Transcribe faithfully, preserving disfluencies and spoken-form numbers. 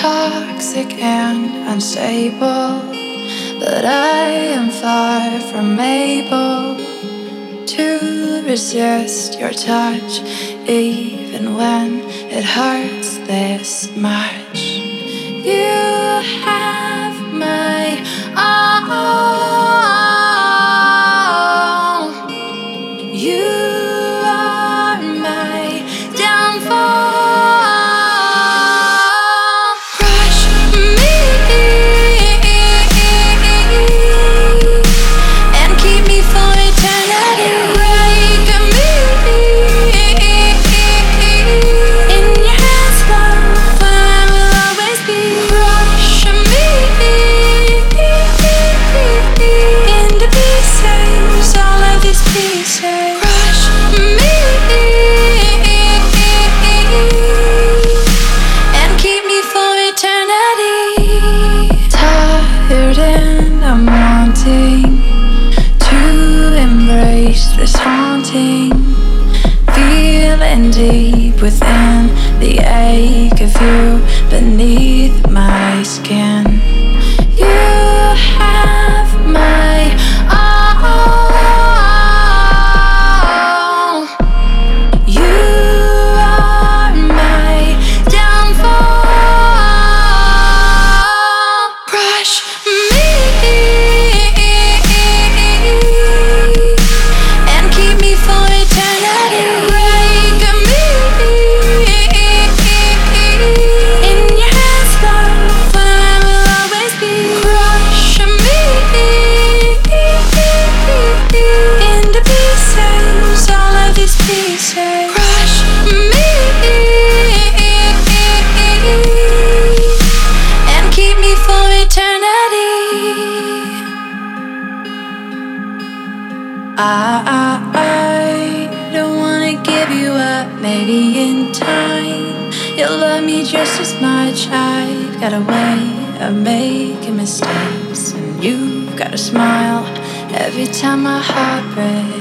toxic and unstable, but I am far from able to resist your touch, even when it hurts this much. You have my all. You are my downfall. Crush me and keep me for eternity. Break me in your hands, love, I will always be. Crush me into pieces, all of these pieces. Crush me and keep me for eternity. Tired and I'm wanting to embrace this haunting feeling deep within, the ache of you beneath my skin. You have my all. You are my downfall. Crush me and keep me for eternity. Break me in your hands, love, I will always be. Crush me into pieces, all of these pieces. Crush me and keep me for eternity. I, I, I don't wanna give you up. Maybe in time you'll love me just as much. I've got a way of making mistakes, and you've got a smile every time my heart breaks.